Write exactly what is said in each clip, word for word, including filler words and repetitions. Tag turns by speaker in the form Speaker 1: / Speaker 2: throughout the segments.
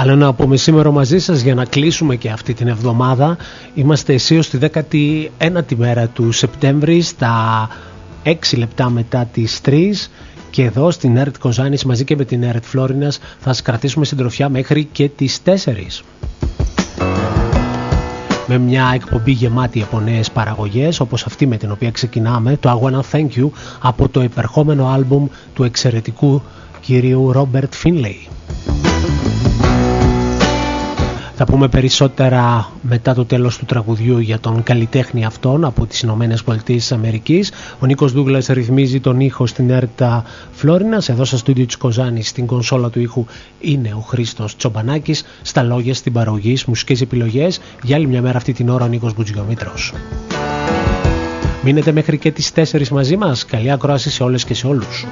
Speaker 1: Άλλο ένα απομεσήμερο μαζί σας για να κλείσουμε και αυτή την εβδομάδα. Είμαστε αισίως στη δέκατη ένατη μέρα του Σεπτέμβρη, στα έξι λεπτά μετά τις τρεις, και εδώ στην ΕΡΤ Κοζάνης μαζί και με την ΕΡΤ Φλόρινας θα σας κρατήσουμε συντροφιά μέχρι και τις τέσσερις. Με μια εκπομπή γεμάτη από νέες παραγωγές, όπως αυτή με την οποία ξεκινάμε, το I Wanna Thank You, από το υπερχόμενο άλμπουμ του εξαιρετικού κυρίου Ρόμπερτ Φίνλεϊ. Θα πούμε περισσότερα μετά το τέλος του τραγουδιού για τον καλλιτέχνη αυτόν από τις Ηνωμένες Πολιτείες της Αμερικής. Ο Νίκος Ντούγκλας ρυθμίζει τον ήχο στην ΕΡΤ Φλόρινας. Εδώ στο στούντιο της Κοζάνης, στην κονσόλα του ήχου, είναι ο Χρήστος Τσομπανάκης. Στα λόγια, στην παραγωγή, στις μουσικές επιλογές. Για άλλη μια μέρα αυτή την ώρα ο Νίκος Μπουτζιομήτρος. Μείνετε μέχρι και τις τέσσερις μαζί μας. Καλή ακρόαση σε όλες και σε όλους.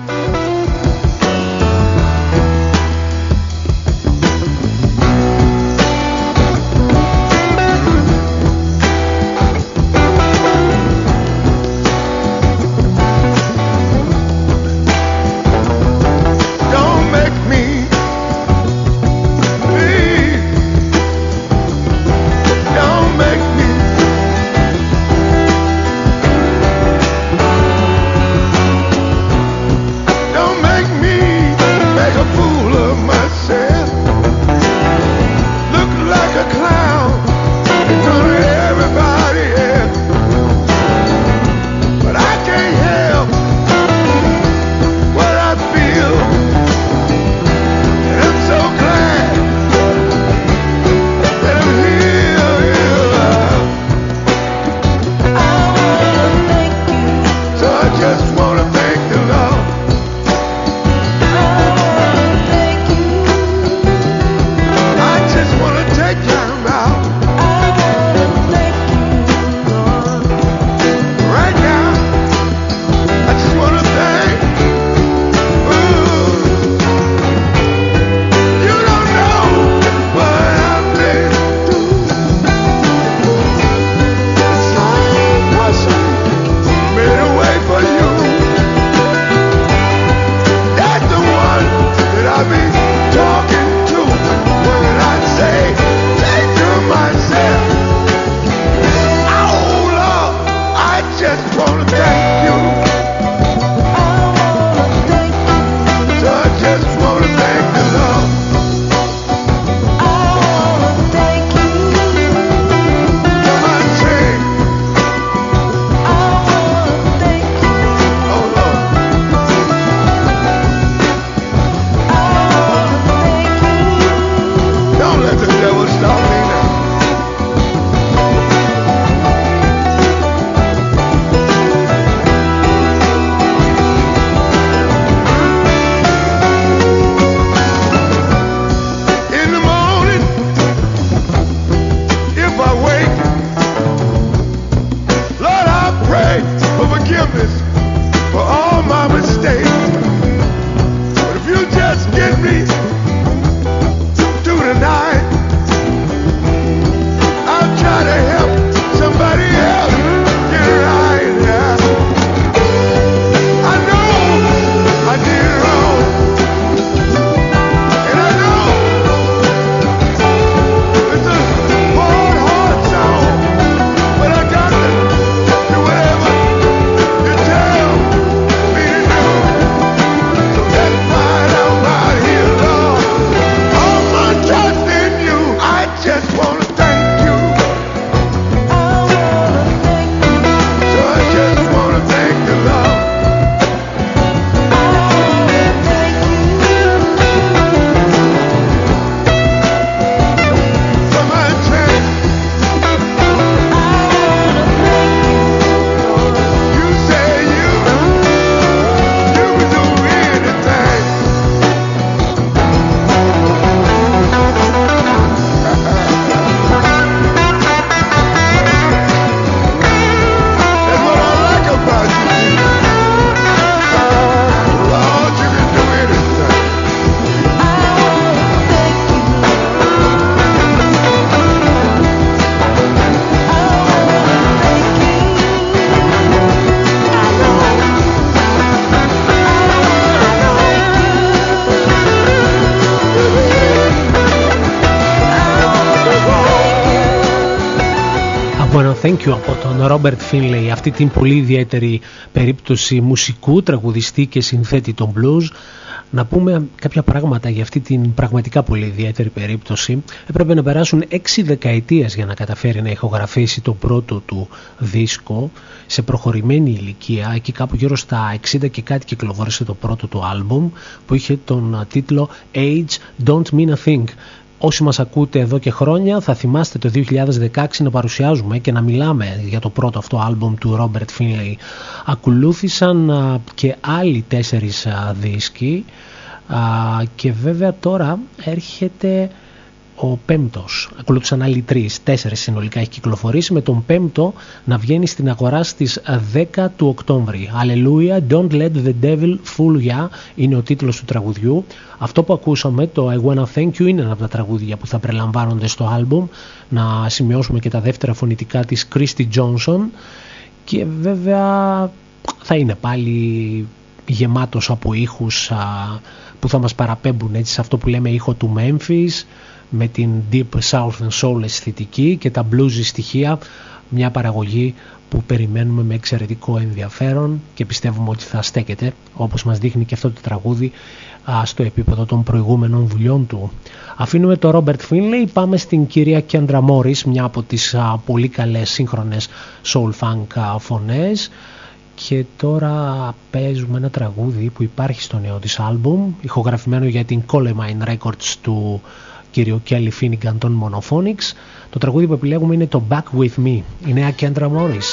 Speaker 1: Wanna Thank You από τον Ρόμπερτ Φίνλεϊ, αυτή την πολύ ιδιαίτερη περίπτωση μουσικού, τραγουδιστή και συνθέτη των blues. Να πούμε κάποια πράγματα για αυτή την πραγματικά πολύ ιδιαίτερη περίπτωση. Έπρεπε να περάσουν έξι δεκαετίες για να καταφέρει να ηχογραφήσει το πρώτο του δίσκο σε προχωρημένη ηλικία. Εκεί κάπου γύρω στα εξήντα και κάτι κυκλοφόρησε το πρώτο του άλμπουμ, που είχε τον τίτλο Age Don't Mean a Thing. Όσοι μας ακούτε εδώ και χρόνια θα θυμάστε το δύο χιλιάδες δεκαέξι να παρουσιάζουμε και να μιλάμε για το πρώτο αυτό άλμπουμ του Ρόμπερτ Φίνλεϊ. Ακολούθησαν α, και άλλοι τέσσερις α, δίσκοι α, και βέβαια τώρα έρχεται ο πέμπτος. Ακολούθησαν άλλοι τρεις, τέσσερις συνολικά έχει κυκλοφορήσει, με τον πέμπτο να βγαίνει στην αγορά στις δέκα του Οκτώβρη. Alleluia, Don't Let the Devil Fool Ya είναι ο τίτλος του τραγουδιού. Αυτό που ακούσαμε, το I Wanna Thank You, είναι ένα από τα τραγούδια που θα περιλαμβάνονται στο άλμπουμ. Να σημειώσουμε και τα δεύτερα φωνητικά της Christy Johnson και βέβαια θα είναι πάλι γεμάτος από ήχους α, που θα μας παραπέμπουν έτσι, σε αυτό που λέμε ήχο του Memphis, με την Deep Southern Soul αισθητική και τα bluesy στοιχεία, μια παραγωγή που περιμένουμε με εξαιρετικό ενδιαφέρον και πιστεύουμε ότι θα στέκεται, όπως μας δείχνει και αυτό το τραγούδι, στο επίπεδο των προηγούμενων δουλειών του. Αφήνουμε το Robert Finlay, πάμε στην κυρία Kendra Morris, μια από τις πολύ καλές σύγχρονες soul funk φωνές, και τώρα παίζουμε ένα τραγούδι που υπάρχει στο νέο της άλμπουμ, ηχογραφημένο για την Colemine Records του κύριο Kelly Finnegan των Monophonics. Το τραγούδι που επιλέγουμε είναι το Back With Me, η νέα Kendra Morris.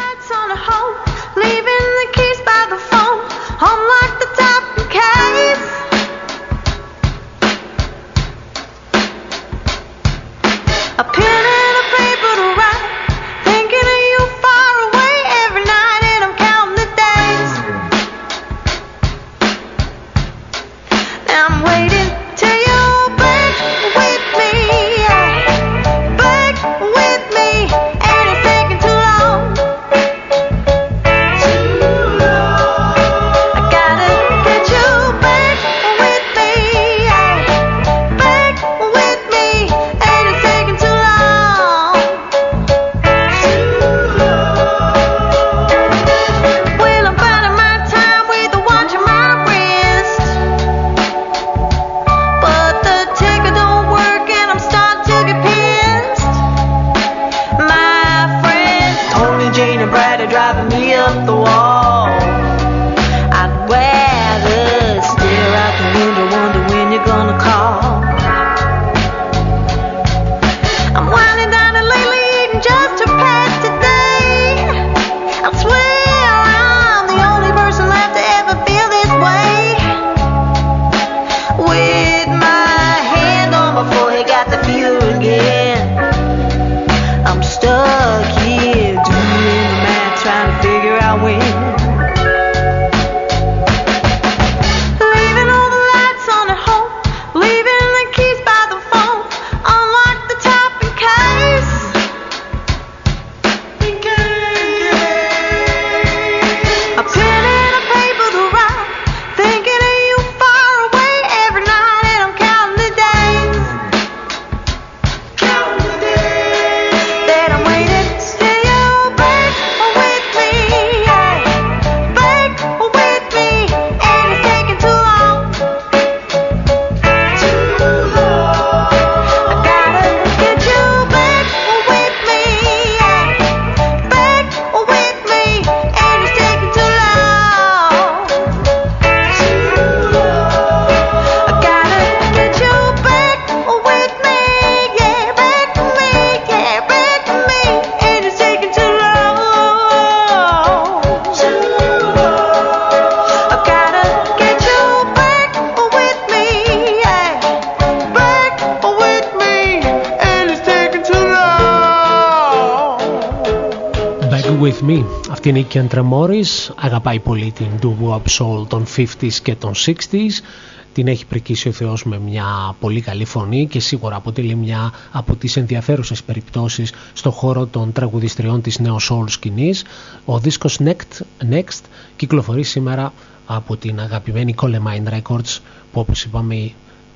Speaker 1: Αυτή είναι η Kendra Morris, αγαπάει πολύ την doo-wop soul των πενηκά και των εξήντα, την έχει πρικήσει ο Θεός με μια πολύ καλή φωνή και σίγουρα αποτελεί μια από τις ενδιαφέρουσες περιπτώσεις στον χώρο των τραγουδιστριών της νέο soul σκηνής. Ο δίσκος Next, Next κυκλοφορεί σήμερα από την αγαπημένη Colemine Records, που όπως είπαμε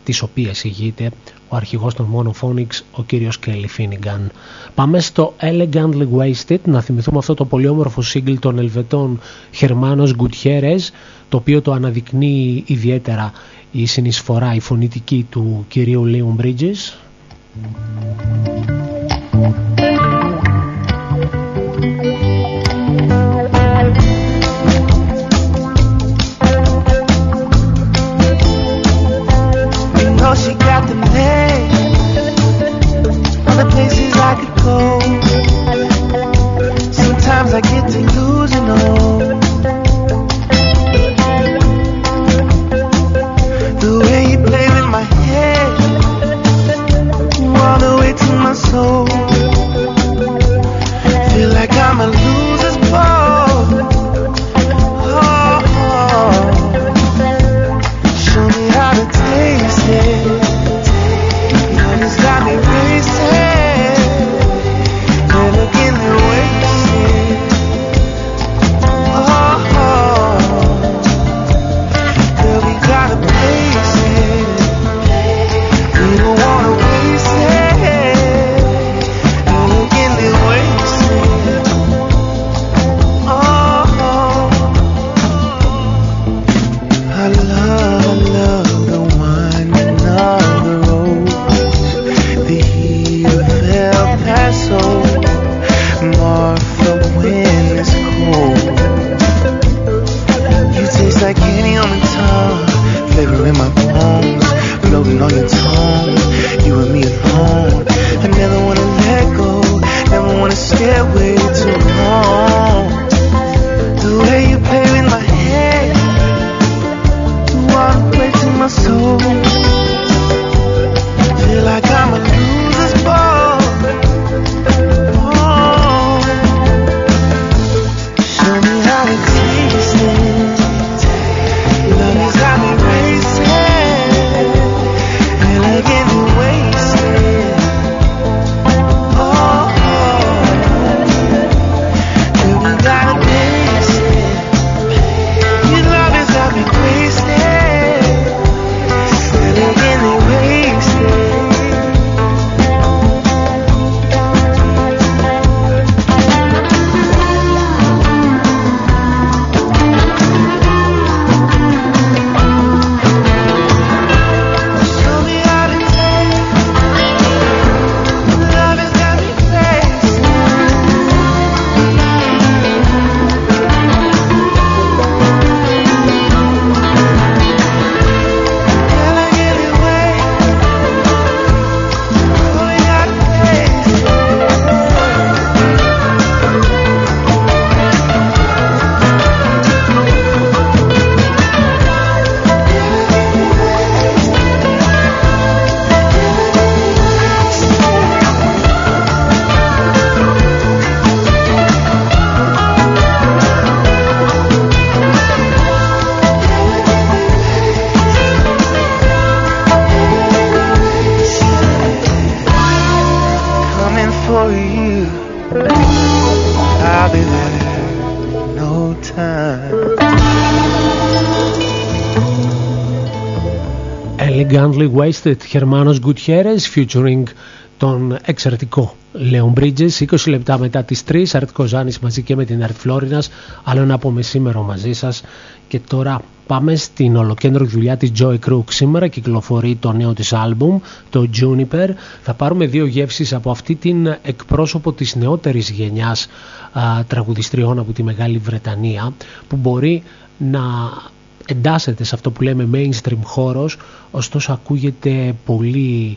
Speaker 1: τις οποίες ηγείται ο αρχηγός των Monophonics, ο κύριος Kelly Finnegan. Πάμε στο Elegantly Wasted, να θυμηθούμε αυτό το πολύ όμορφο single των Ελβετών Hermanos Gutierrez, το οποίο το αναδεικνύει ιδιαίτερα η συνεισφορά, η φωνητική του κυρίου Leon Bridges.
Speaker 2: She got the legs, all the places I could go. Sometimes I get to losing all. The way you play with my head, all the way to my soul. Feel like I'm a loser's ball. Oh, oh. Show me how to taste it. Got me racing, you're looking at wasted. Oh, oh, girl, we gotta place it. We don't wanna waste it. You're looking at wasted. Oh, oh, I love, I love the winding of the road. So Martha, when it's cold, you taste like candy on my tongue, flavor in my bones, floating on your tongue, you and me alone. I never wanna let go, never wanna stay away too long. The way you play with my head, all the way to my soul. Feel like I'm a loser's ball.
Speaker 1: Elegantly Wasted, Hermanos Gutierrez featuring τον εξαιρετικό Leon Bridges. είκοσι λεπτά μετά τις τρεις, Art Kozanis μαζί και με την Art Florinas, άλλο ένα από μεσήμερο μαζί σας. Και τώρα πάμε στην ολοκέντρη δουλειά της Joy Crook. Σήμερα κυκλοφορεί το νέο της άλμπουμ, το Juniper. Θα πάρουμε δύο γεύσεις από αυτή την εκπρόσωπο της νεότερης γενιάς α, τραγουδιστριών από τη Μεγάλη Βρετανία, που μπορεί να εντάσσεται σε αυτό που λέμε mainstream χώρος, ωστόσο ακούγεται πολύ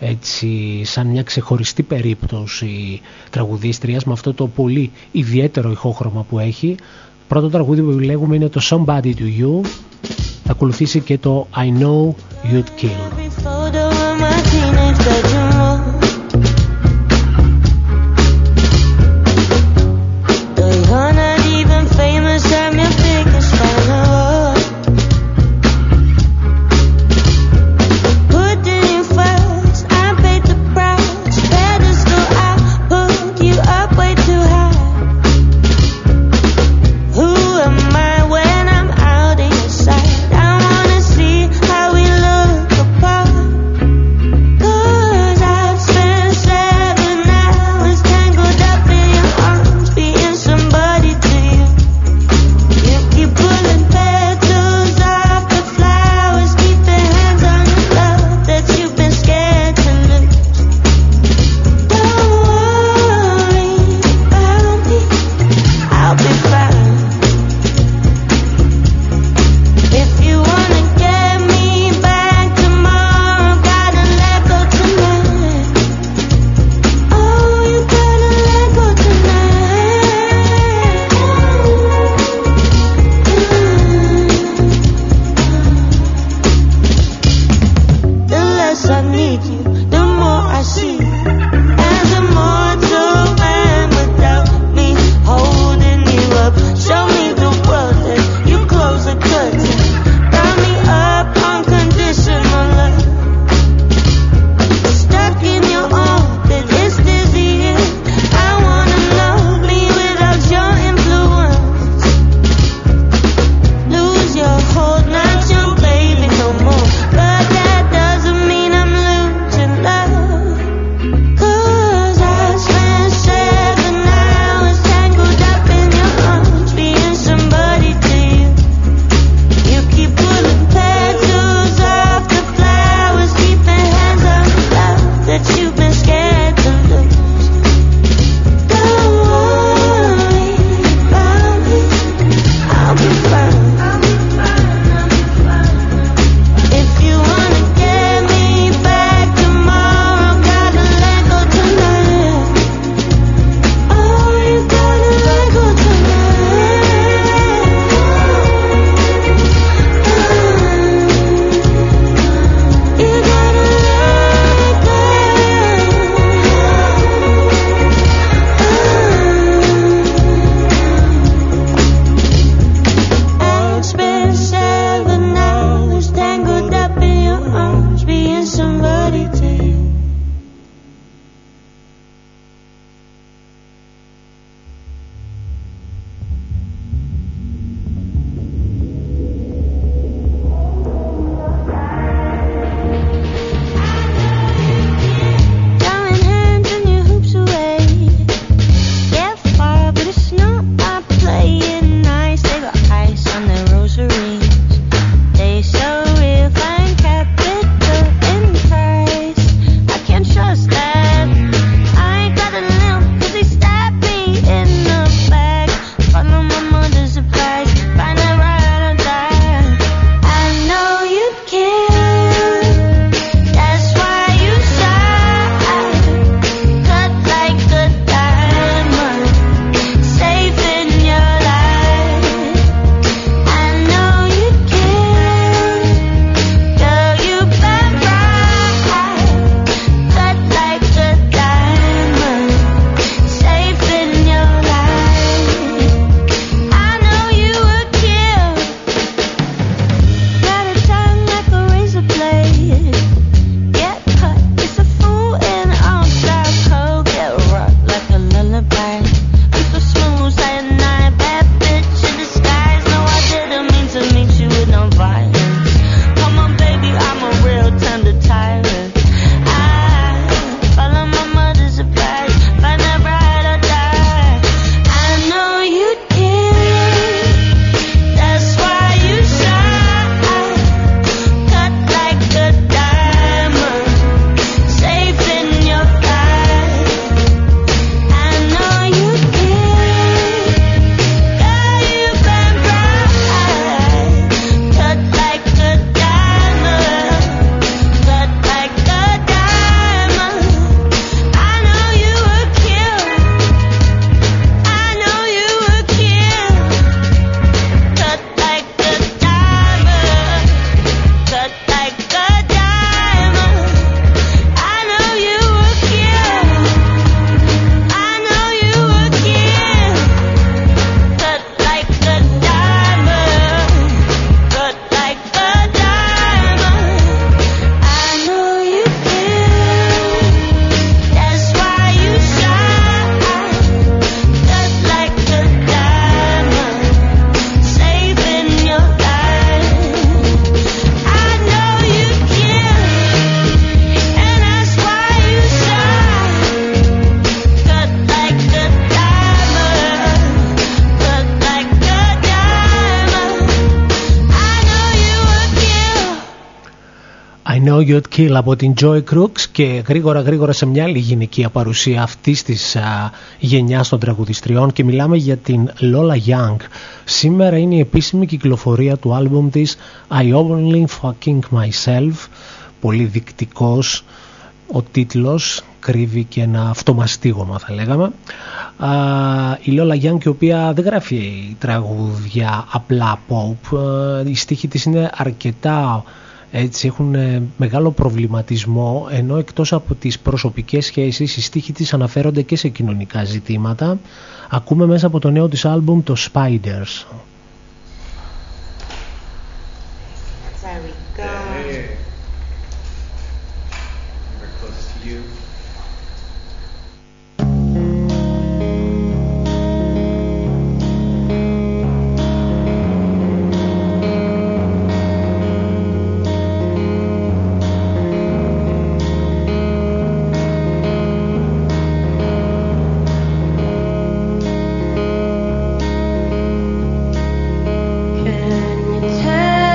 Speaker 1: έτσι σαν μια ξεχωριστή περίπτωση τραγουδίστριας, με αυτό το πολύ ιδιαίτερο ηχόχρωμα που έχει. Πρώτο τραγούδι που λέγουμε είναι το Somebody to You. Θα ακολουθήσει και το I Know You'd Kill.
Speaker 3: Apart.
Speaker 1: Know You'd Kill από την Joy Crooks και γρήγορα γρήγορα σε μια άλλη γυναικεία παρουσία αυτής της α, γενιάς των τραγουδιστριών και μιλάμε για την Lola Young. Σήμερα είναι η επίσημη κυκλοφορία του άλμπουμ της I Only Fucking Myself. Πολύ δεικτικός ο τίτλος, κρύβει και ένα αυτομαστίγωμα θα λέγαμε. Α, η Lola Young, η οποία δεν γράφει τραγούδια απλά pop, οι στίχοι της είναι αρκετά έτσι, έχουν μεγάλο προβληματισμό, ενώ εκτός από τις προσωπικές σχέσεις οι στίχοι της αναφέρονται και σε κοινωνικά ζητήματα. Ακούμε μέσα από το νέο της άλμπουμ το Spiders.
Speaker 3: There we go.
Speaker 4: Hey. We're close to you.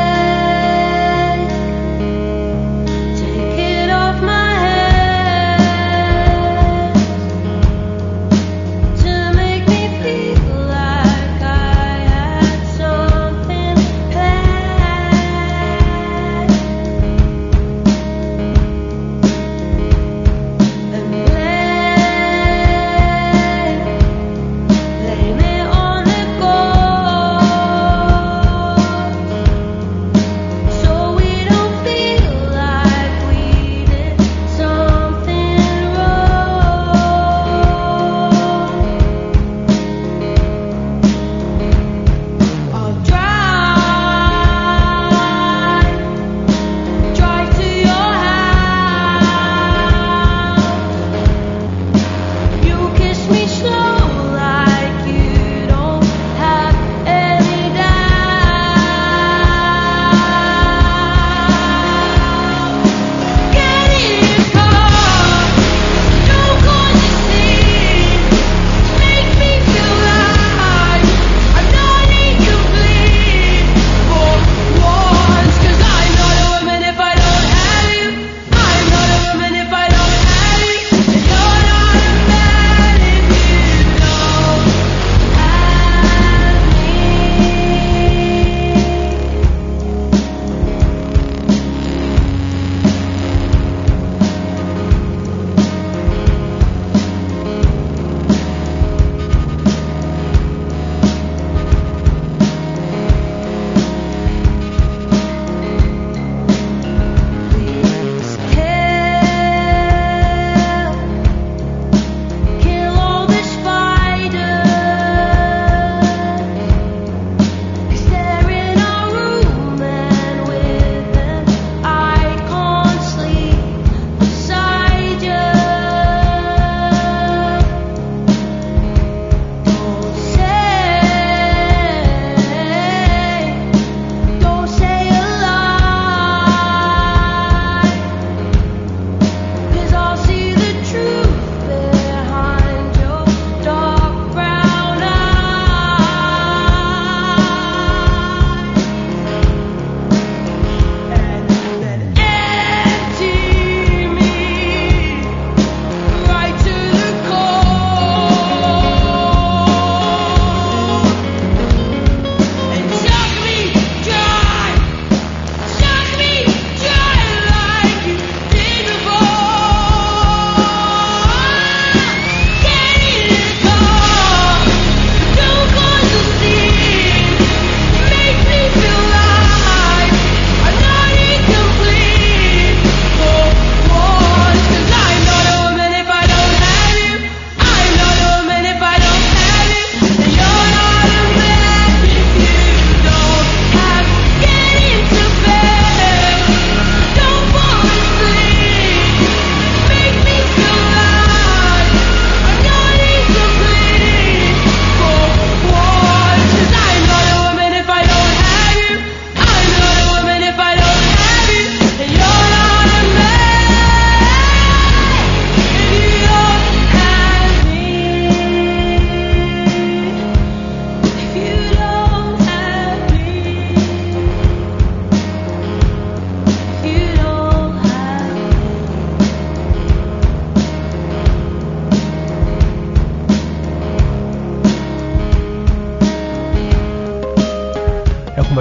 Speaker 3: Take it off my head.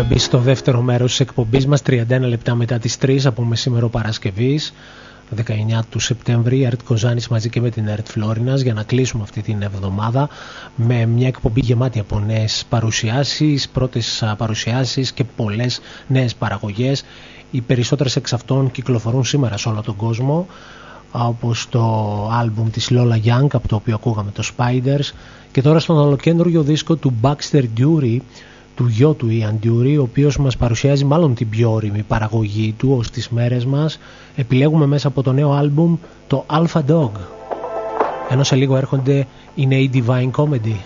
Speaker 1: μπει στο δεύτερο μέρος της εκπομπής μας, τριάντα ένα λεπτά μετά τις τρεις από μεσήμερο Παρασκευής, δεκαεννιά του Σεπτέμβρη, η ΕΡΤ Κοζάνης μαζί και με την ΕΡΤ Φλόρινας, για να κλείσουμε αυτή την εβδομάδα με μια εκπομπή γεμάτη από νέες παρουσιάσεις, πρώτες παρουσιάσεις και πολλές νέες παραγωγές. Οι περισσότερες εξ αυτών κυκλοφορούν σήμερα σε όλο τον κόσμο, όπως το άλμπουμ της Lola Young, από το οποίο ακούγαμε το Spiders, και τώρα στον ολοκέντρο δίσκο του Baxter Dury, του γιο του Ian Dury, ο οποίος μας παρουσιάζει μάλλον την πιο όριμη παραγωγή του ως τις μέρες μας. Επιλέγουμε μέσα από το νέο άλμπουμ το Alpha Dog, ενώ σε λίγο έρχονται οι νέοι Divine Comedy.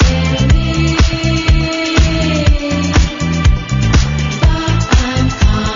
Speaker 4: I'm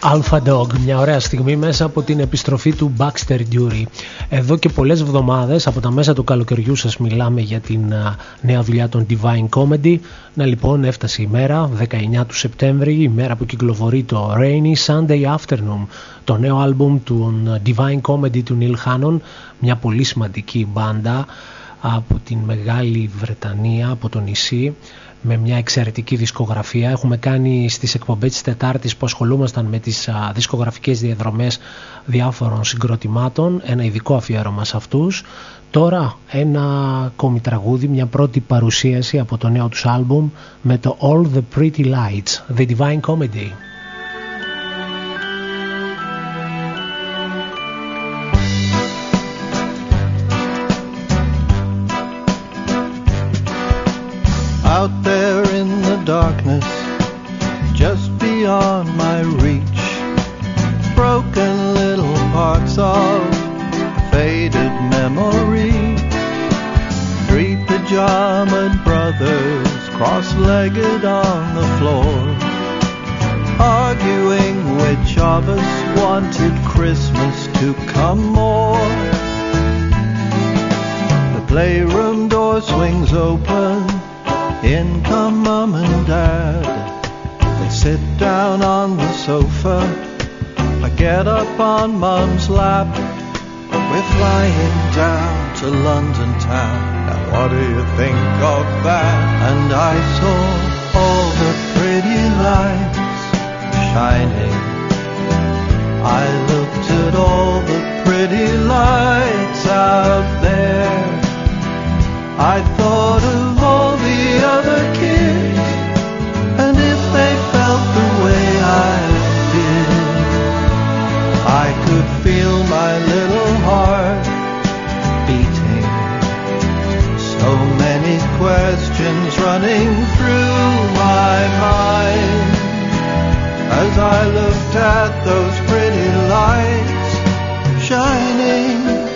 Speaker 1: Alpha Dog, μια ωραία στιγμή μέσα από την επιστροφή του Baxter Dury. Εδώ και πολλές εβδομάδες από τα μέσα του καλοκαιριού σας μιλάμε για την uh, νέα δουλειά των Divine Comedy. Να λοιπόν, έφτασε η μέρα, δεκαεννιά του Σεπτέμβρη, η μέρα που κυκλοφορεί το Rainy Sunday Afternoon, το νέο άλμπουμ του Divine Comedy του Neil Hannon, μια πολύ σημαντική μπάντα από την Μεγάλη Βρετανία, από το νησί, με μια εξαιρετική δισκογραφία. Έχουμε κάνει στις εκπομπές της Τετάρτης που ασχολούμασταν με τις α, δισκογραφικές διαδρομές διάφορων συγκροτημάτων, ένα ειδικό αφιέρωμα σε αυτούς. Τώρα ένα ακόμη τραγούδι, μια πρώτη παρουσίαση από το νέο τους άλμπουμ με το All the Pretty Lights, The Divine Comedy.
Speaker 4: Out there in the darkness, just beyond my reach, broken little parts of a faded memory. Three pajamaed brothers cross-legged on the floor, arguing which of us wanted Christmas to come more. The playroom door swings open, in come Mum and Dad. They sit down on the sofa, I get up on Mum's lap. We're flying down to London town, now what do you think of that? And I saw all the pretty lights shining, I looked at all the pretty lights out there. I thought of all the other kids, and if they felt the way I did, I could feel my little heart beating. So many questions running through my mind as I looked at those pretty lights shining.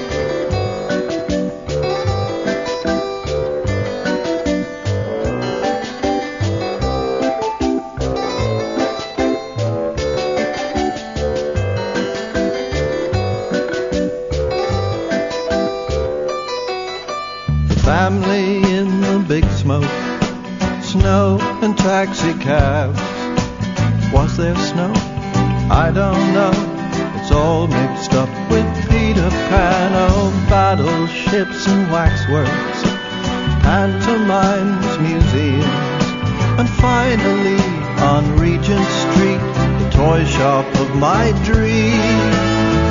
Speaker 4: Family in the big smoke, snow and taxi cabs. Was there snow? I don't know. It's all mixed up with Peter Pan. Oh, battleships and waxworks, pantomimes, museums, and finally on Regent Street, the toy shop of my dreams.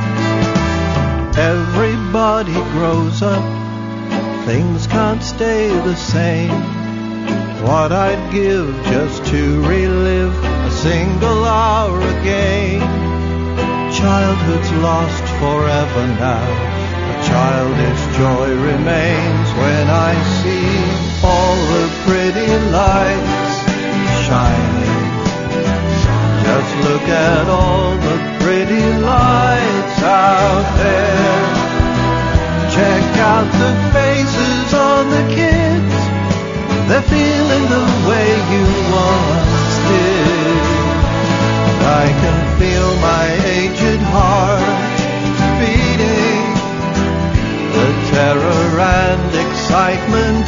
Speaker 4: Everybody grows up, things can't stay the same. What I'd give just to relive a single hour again. Childhood's lost forever now, a childish joy remains when I see all the pretty lights shining. Just look at all the pretty lights out there. Check out the faces on the kids, they're feeling the way you once did. I can feel my aged heart beating, the terror and excitement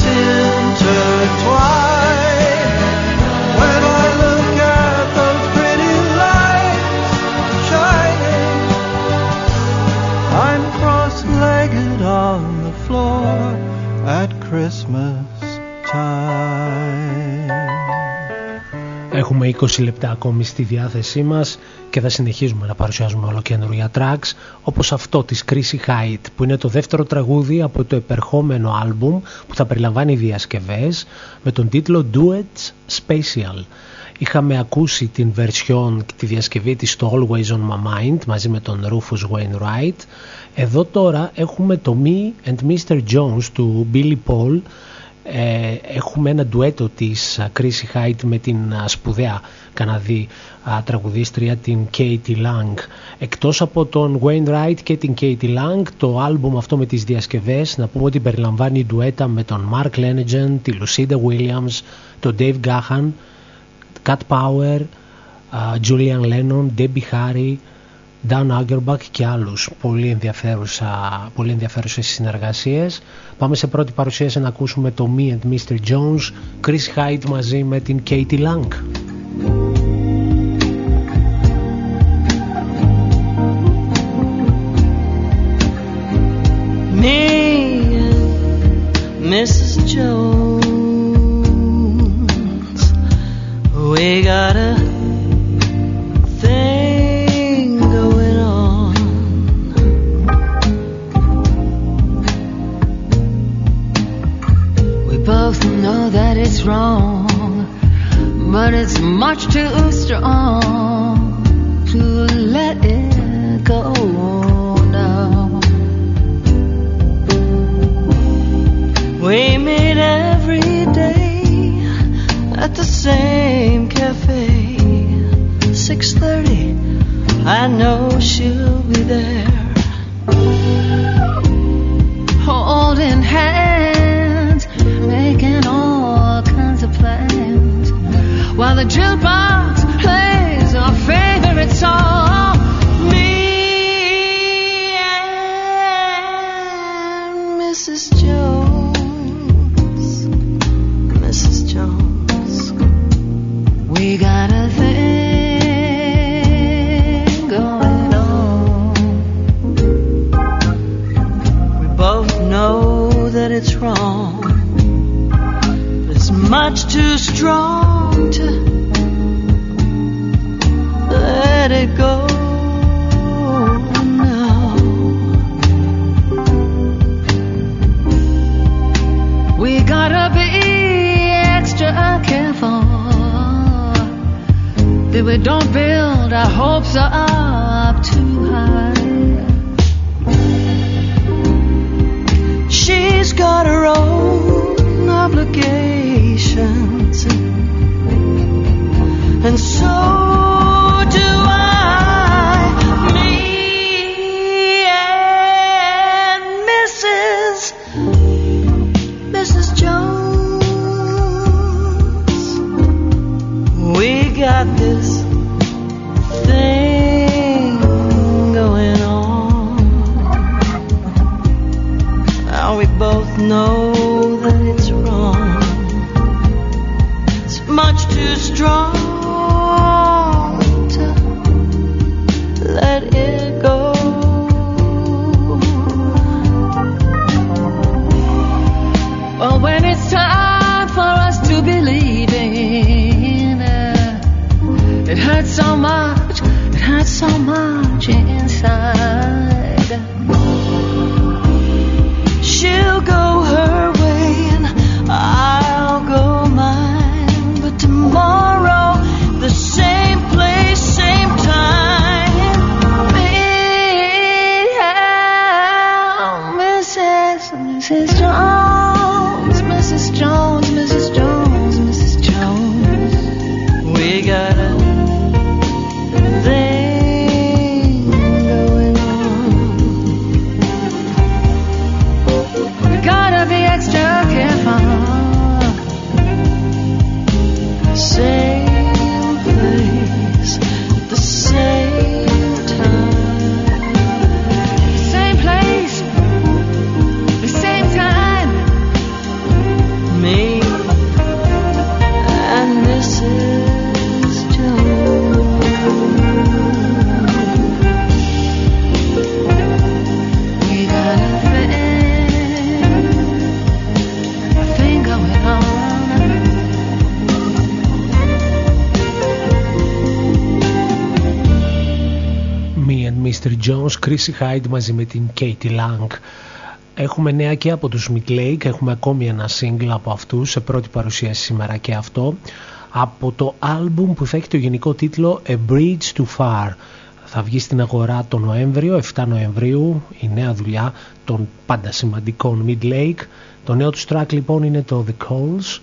Speaker 4: intertwine. When I look at those pretty lights shining, I'm cross-legged on the floor at Christmas time.
Speaker 1: Έχουμε είκοσι λεπτά ακόμη στη διάθεσή μας και θα συνεχίζουμε να παρουσιάζουμε ολοκαινούργια tracks, όπως αυτό της Chrissy Hynde, που είναι το δεύτερο τραγούδι από το επερχόμενο άλμπουμ που θα περιλαμβάνει διασκευές με τον τίτλο Duets Special. Είχαμε ακούσει την version και τη διασκευή της στο Always on My Mind μαζί με τον Rufus Wainwright. Εδώ τώρα έχουμε το Me and μίστερ Jones του Billy Paul. Ε, έχουμε ένα ντουέτο της Chrissy Hynde με την σπουδαία Καναδή α, τραγουδίστρια την Katie Lang. Εκτός από τον Wainwright και την Katie Lang, το άλμπουμ αυτό με τις διασκευές να πούμε ότι περιλαμβάνει ντουέτα με τον Mark Lanegan, τη Lucinda Williams, τον Dave Gahan, Cat Power, Julian Lennon, Debbie Harry, Dan Auerbach και άλλους. Πολύ, ενδιαφέρουσα, πολύ ενδιαφέρουσες συνεργασίες. Πάμε σε πρώτη παρουσίαση να ακούσουμε το Me and μίστερ Jones, Chris Hyde μαζί με την Katie Lang.
Speaker 5: Me and missus Jones, we got a thing going on. We both know that it's wrong, but it's much too strong to let it go now. We meet every day at the same cafe, six thirty, I know she'll be there, holding hands, making all kinds of plans, while the jukebox plays our favorite song. Me and missus Jones, missus Jones, we got a thing going on. We both know that it's wrong, but it's much too strong to let it go now. We gotta be extra careful that we don't build our hopes up too high. She's got her own obligations, and so do I. Me and missus missus Jones, we got this thing going on. Now we both know that it's wrong, it's much too strong to let it go. Well, when it's time for us to be leaving, uh, it hurts so much, it hurts so much inside. She'll go her way and I'll go mine, but tomorrow, the same place, same time, me and missus missus Jones, missus Jones, missus Jones, missus Jones, we got a thing going on. We gotta be extra careful. Same place, the same time. Same place, the same time. Me and missus Jones, we got a thing, a thing going on.
Speaker 1: Me and μίστερ Jones, Chrissy Hyde μαζί με την Katie Lang. Έχουμε νέα και από τους Meat Lake, έχουμε ακόμη ένα single από αυτούς, σε πρώτη παρουσίαση σήμερα και αυτό, από το άλμπουμ που θα έχει το γενικό τίτλο A Bridge Too Far. Θα βγει στην αγορά τον Νοέμβριο, εφτά Νοεμβρίου, η νέα δουλειά των πάντα σημαντικών Meat Lake. Το νέο τους track λοιπόν είναι το The Calls.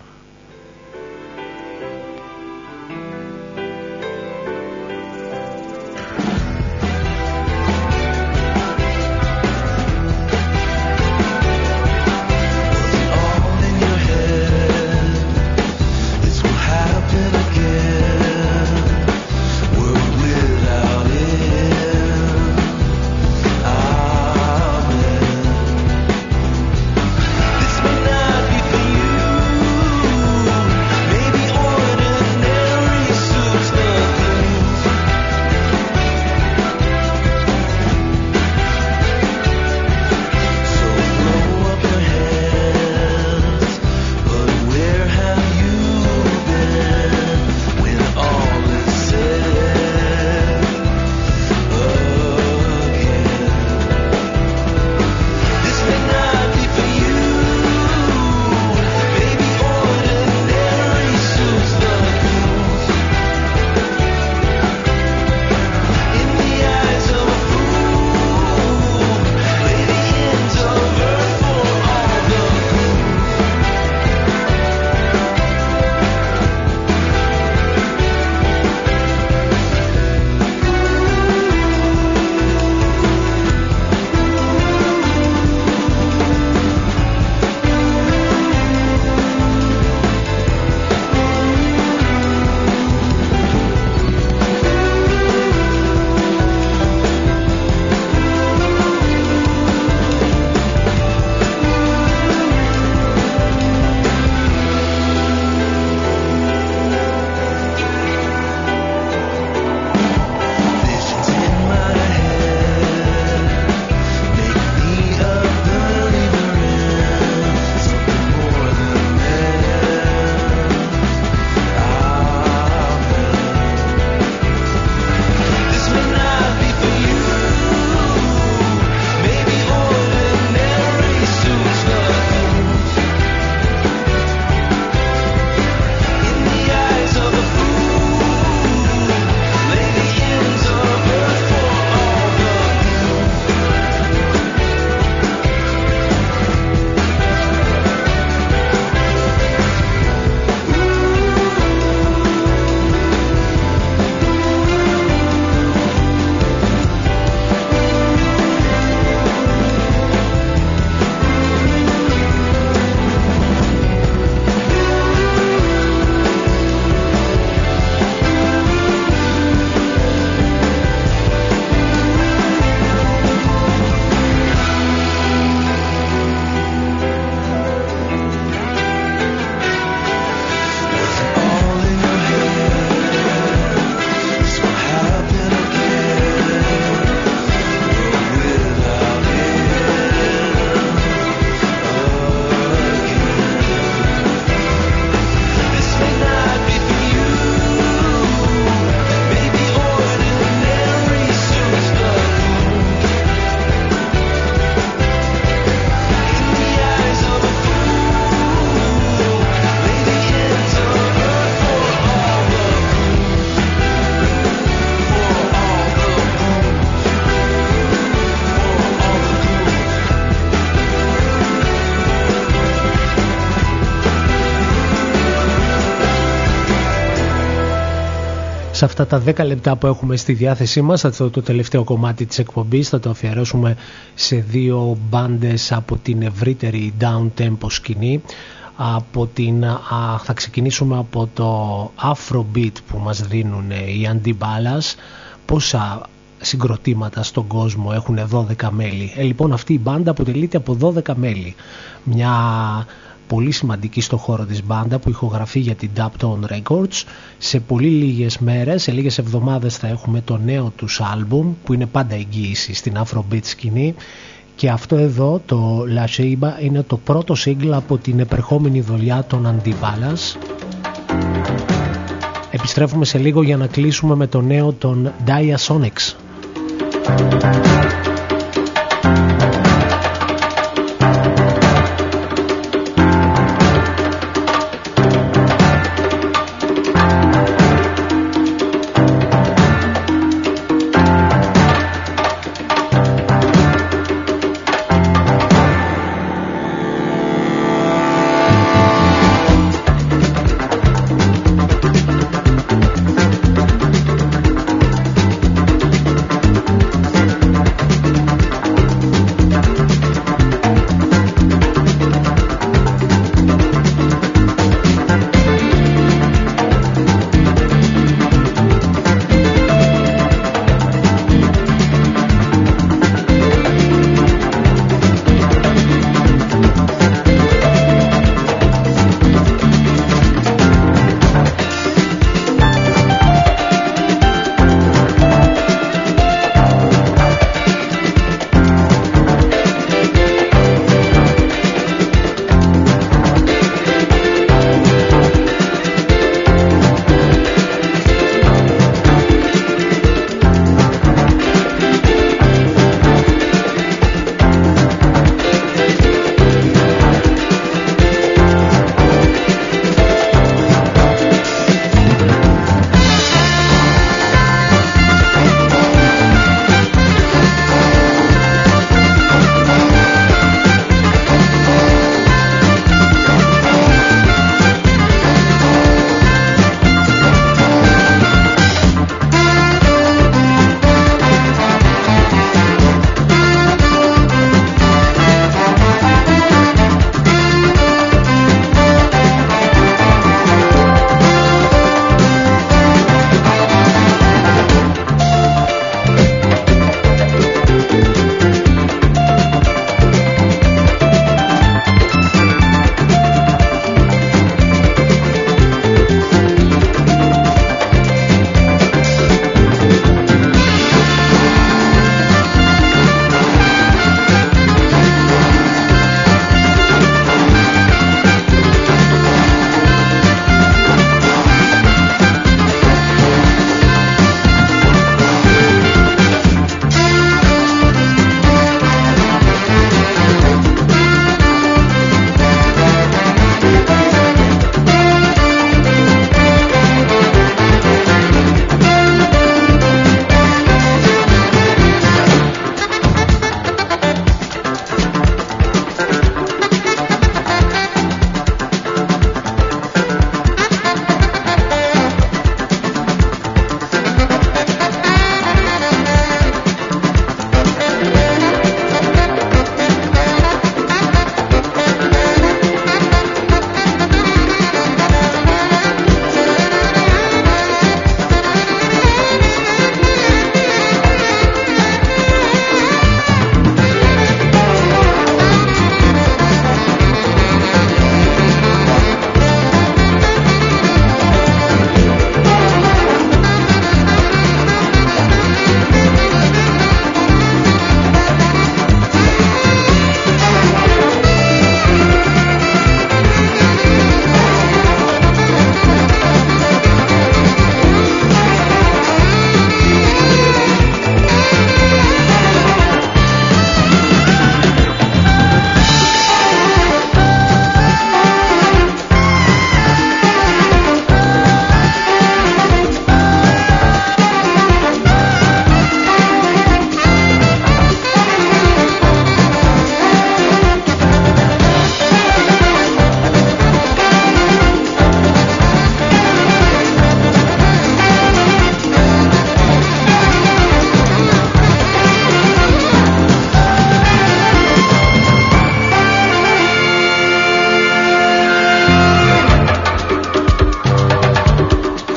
Speaker 1: Σε αυτά τα δέκα λεπτά που έχουμε στη διάθεσή μας, αυτό το τελευταίο κομμάτι της εκπομπής θα το αφιερώσουμε σε δύο μπάντες από την ευρύτερη down-tempo σκηνή. Από την, α, θα ξεκινήσουμε από το Afrobeat που μας δίνουν οι Antibalas. Πόσα συγκροτήματα στον κόσμο έχουν δώδεκα μέλη? Ε, λοιπόν, αυτή η μπάντα αποτελείται από δώδεκα μέλη. Μια πολύ σημαντική στο χώρο της μπάντα που ηχογραφεί για την Daptone Records. Σε πολύ λίγες μέρες, σε λίγες εβδομάδες θα έχουμε το νέο τους άλμπουμ που είναι πάντα εγγύηση στην Afrobeat σκηνή. Και αυτό εδώ, το La Sheiba, είναι το πρώτο single από την επερχόμενη δουλειά των Antibalas. Επιστρέφουμε σε λίγο για να κλείσουμε με το νέο των Diasonics.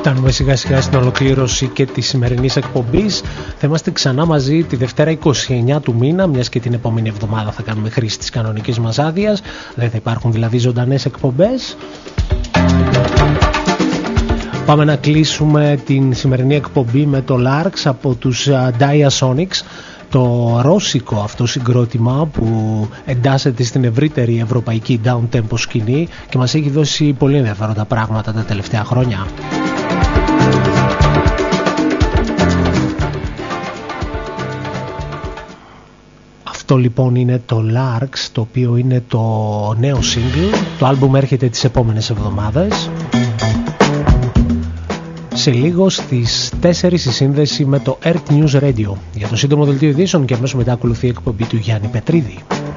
Speaker 1: Φτάνουμε σιγά σιγά στην ολοκλήρωση και της σημερινής εκπομπής. Θα είμαστε ξανά μαζί τη Δευτέρα είκοσι εννέα του μήνα, μιας και την επόμενη εβδομάδα θα κάνουμε χρήση της κανονικής μας άδειας. Δεν θα υπάρχουν δηλαδή ζωντανές εκπομπές. Πάμε να κλείσουμε την σημερινή εκπομπή με το Larks από τους Diasonics, το ρώσικο αυτό συγκρότημα που εντάσσεται στην ευρύτερη ευρωπαϊκή down-tempo σκηνή και μας έχει δώσει πολύ ενδιαφέροντα πράγματα τα τελευταία χρόνια. Αυτό λοιπόν είναι το Larks, το οποίο είναι το νέο single. Το άλμπουμ έρχεται τις επόμενες εβδομάδες. Σε λίγο στις τέσσερις η σύνδεση με το Earth News Radio για το σύντομο δελτίο ειδήσεων και αμέσως μετά ακολουθεί η εκπομπή του Γιάννη Πετρίδη.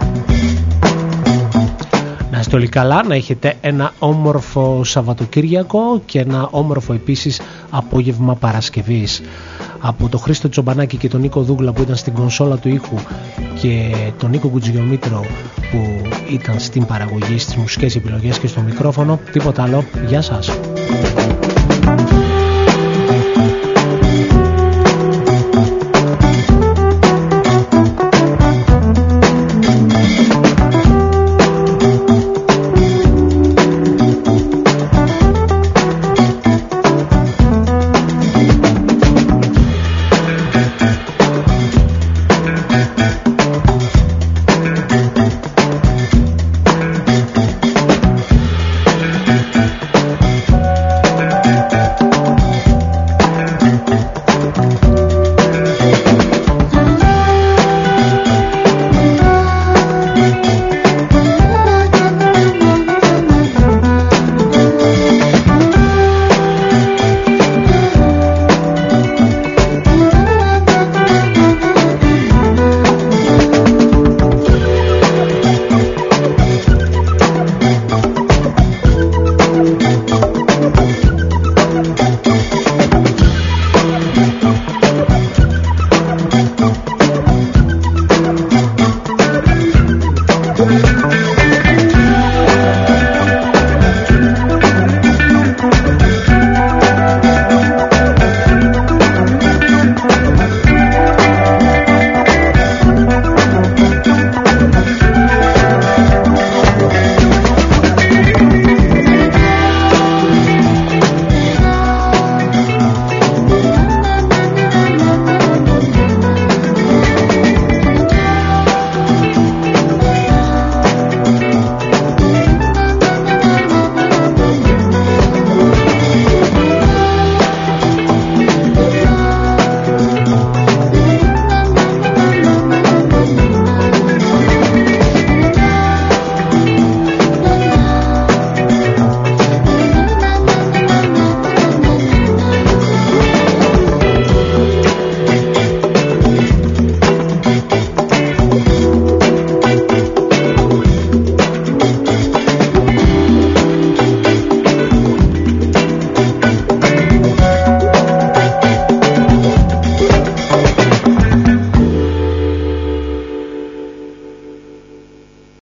Speaker 1: Να είστε όλοι καλά, να έχετε ένα όμορφο Σαββατοκύριακο και ένα όμορφο επίσης απόγευμα Παρασκευής. Από τον Χρήστο Τσομπανάκη και τον Νίκο Δούγκλα που ήταν στην κονσόλα του ήχου και τον Νίκο Κουτζιομήτρο που ήταν στην παραγωγή, στις μουσικές επιλογές και στο μικρόφωνο, τίποτα άλλο. Γεια σας.